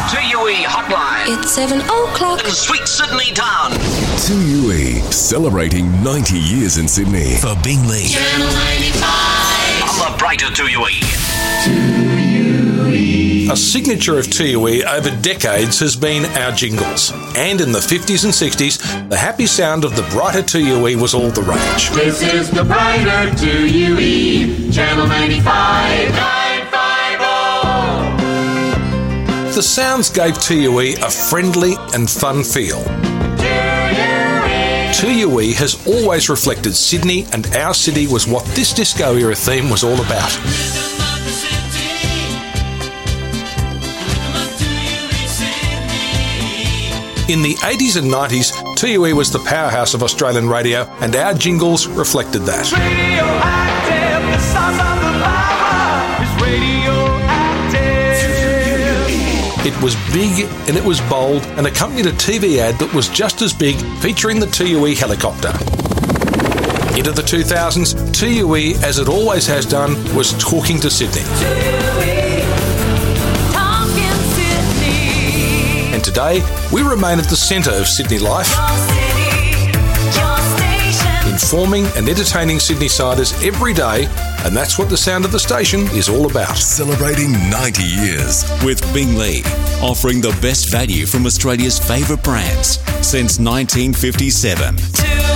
2UE Hotline. It's 7 o'clock. In sweet Sydney town. 2UE, celebrating 90 years in Sydney. For Bingley. Channel 95. On the brighter 2UE. A signature of 2UE over decades has been our jingles. And in the 50s and 60s, the happy sound of the brighter 2UE was all the rage. This is the brighter 2UE, Channel 95, 950. The sounds gave 2UE a friendly and fun feel. 2UE has always reflected Sydney, and our city was what this disco era theme was all about. In the 80s and 90s, 2UE was the powerhouse of Australian radio, and our jingles reflected that. Radioactive, the sounds of the lava is radioactive. It was big and it was bold, and accompanied a TV ad that was just as big, featuring the 2UE helicopter. Into the 2000s, 2UE, as it always has done, was talking to Sydney. And today, we remain at the centre of Sydney life, informing and entertaining Sydney-siders every day, and that's what the sound of the station is all about. Celebrating 90 years. With Bingley, offering the best value from Australia's favourite brands since 1957.